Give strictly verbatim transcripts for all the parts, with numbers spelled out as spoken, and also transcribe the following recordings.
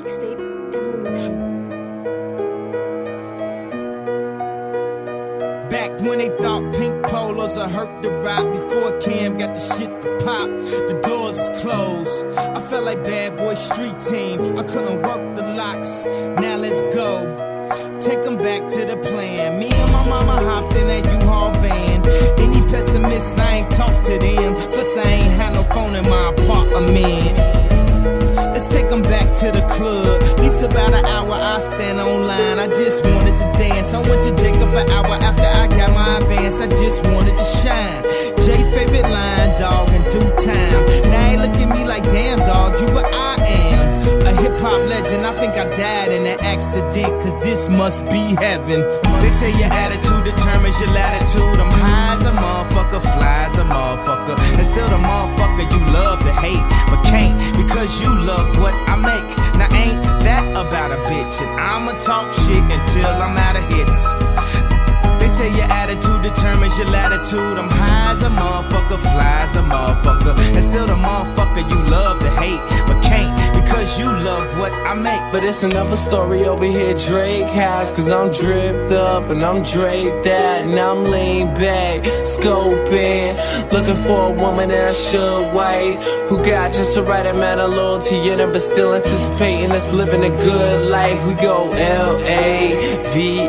Mixtape Evolution. Back when they thought pink polos would hurt the rock, before Cam got the shit to pop, the doors is closed. I felt like bad boy street team, I couldn't work the locks. Now let's go. Take them back to the plan. Me and my mama hopped in that U-Haul van. Any pessimists, I ain't talk to them. Plus I ain't had no phone in my apartment. Let's take them back to the club. At least about an hour I stand online. I just wanted to dance. I went to Jacob an hour after I got my advance. I just wanted to shine. Jay favorite line, dog, in due time. Now ain't look at me like, damn dog, you what I am. A hip-hop legend, I think I died in an accident, cause this must be heaven. They say your attitude determines your latitude. I'm high as a motherfucker, fly as a motherfucker, and still the motherfucker you love to hate, but can't because you love what I make. Now ain't that about a bitch, and I'ma talk shit until I'm out of hits. They say your attitude determines your latitude. I'm high as a motherfucker, fly as a motherfucker, and still the motherfucker you love to hate, but can't because you love what I make. But it's another story over here Drake has, cause I'm dripped up and I'm draped out and I'm lean back, scoping, looking for a woman that I should wife, who got just the right amount of loyalty in her, but still anticipating us living a good life. We go L A V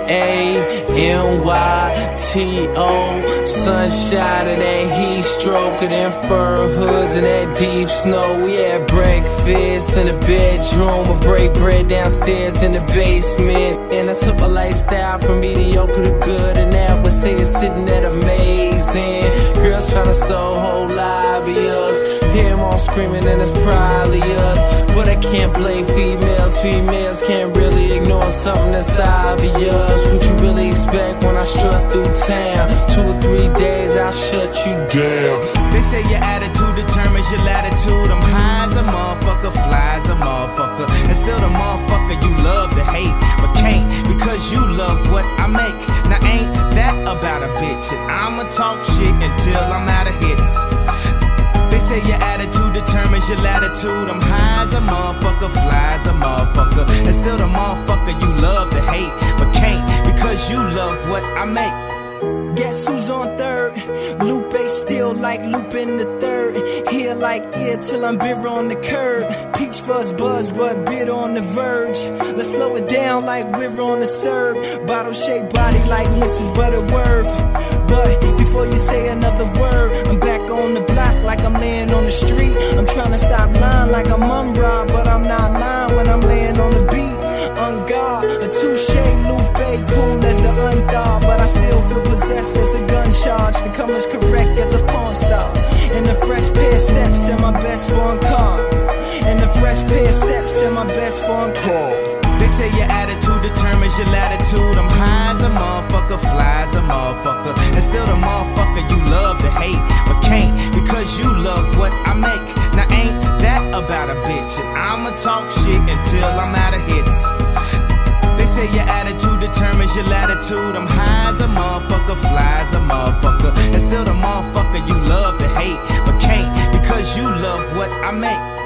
A N Y T O, sunshine and that heat stroke and them fur hoods and that deep snow. We had breakfast in the bedroom, I break bread downstairs in the basement, and I took my lifestyle from mediocre to good, and now I say it's sitting at amazing. Girls tryna sell whole lobbyists, hear them all screaming and it's probably us, but I can't blame females. Females can't really ignore something that's obvious. What you really expect when I strut through town? Two or three days I'll shut you down. They say your attitude determines your latitude. I'm high as a motherfucker, fly as a motherfucker, and still the motherfucker you love to hate, but can't because you love what I make. Now ain't that about a bitch, and I'ma talk shit until I'm out of hits. They say your attitude determines your latitude. I'm high as a motherfucker, fly as a motherfucker, and still the motherfucker you love to hate, but can't because you love what I make. Guess who's on third? Lupe still like Lupe in the third. Here like ear till I'm bitter on the curb. Peach fuzz buzz but bitter on the verge. Let's slow it down like we're on the serve. Bottle shaped body like Missus Butterworth. But before you say another word, I'm back on the block like I'm laying on the street. I'm trying to stop lying like I'm Umrah, but I'm not lying when I'm laying on the beat. On guard, a touche, Lupe, cool as the undar, but I still feel possessed as a gun charge to come as correct as a porn star. In the fresh pair of steps in my best foreign car. In the fresh pair of steps in my best foreign car. They say your attitude determines your latitude. I'm high as a motherfucker, fly as a motherfucker, and still the motherfucker you love to hate, but can't because you love what I make. Now ain't that about a bitch, and I'ma talk shit until I'm out of hits. They say your attitude determines your latitude. I'm high as a motherfucker, fly as a motherfucker, and still the motherfucker you love to hate, but can't because you love what I make.